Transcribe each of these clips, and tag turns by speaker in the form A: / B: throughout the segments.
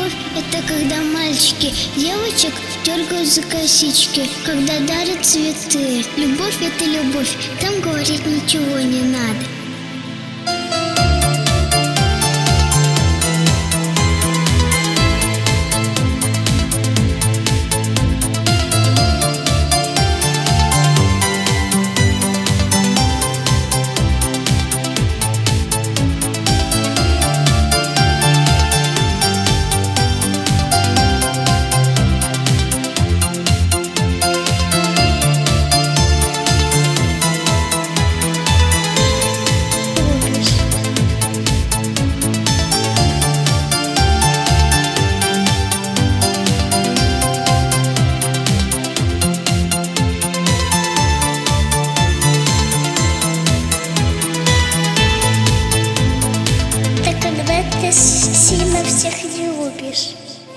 A: Любовь — это когда мальчики девочек дергают за косички, когда дарят цветы. Любовь — это любовь, там говорить ничего не надо.
B: Ты сильно всех любишь.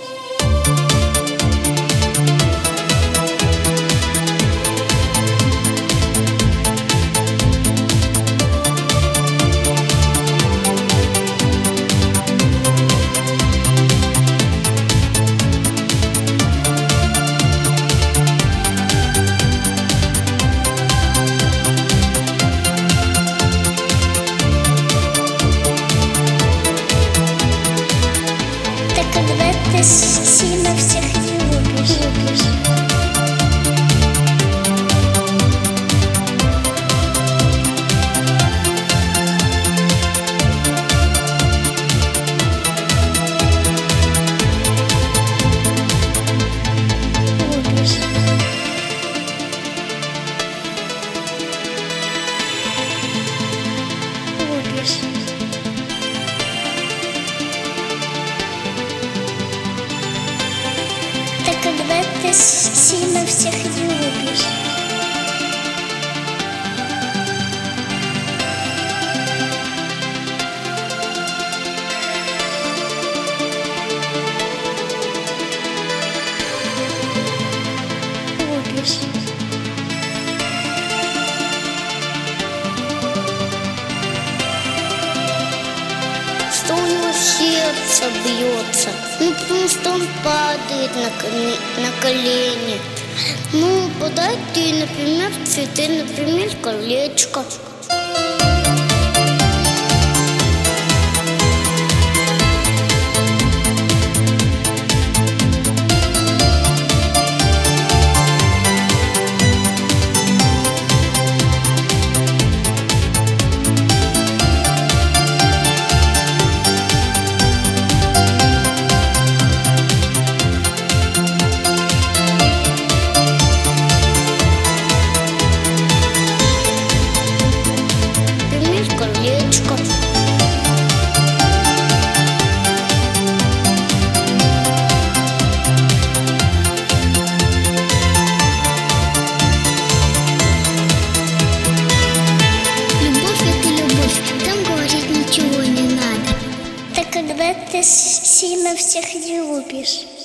B: Когда ты сильно всех любишь. Когда ты сильно всех любишь.
A: Что у него сердце бьется, потому что он падает на колени. Подай ты, например, цветы, например, колечко. Когда ты сильно всех любишь.